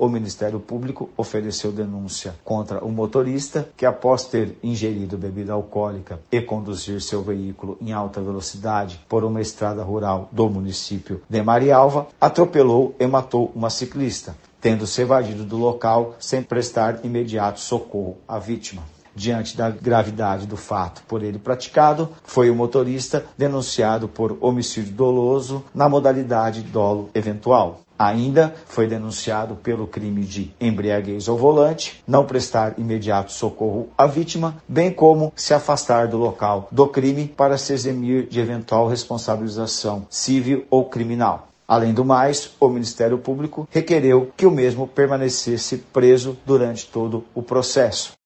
o Ministério Público ofereceu denúncia contra o motorista que, após ter ingerido bebida alcoólica e conduzir seu veículo em alta velocidade por uma estrada rural do município de Marialva, atropelou e matou uma ciclista, tendo se evadido do local sem prestar imediato socorro à vítima. Diante da gravidade do fato por ele praticado, foi o motorista denunciado por homicídio doloso na modalidade dolo eventual. Ainda foi denunciado pelo crime de embriaguez ao volante, não prestar imediato socorro à vítima, bem como se afastar do local do crime para se eximir de eventual responsabilização civil ou criminal. Além do mais, o Ministério Público requereu que o mesmo permanecesse preso durante todo o processo.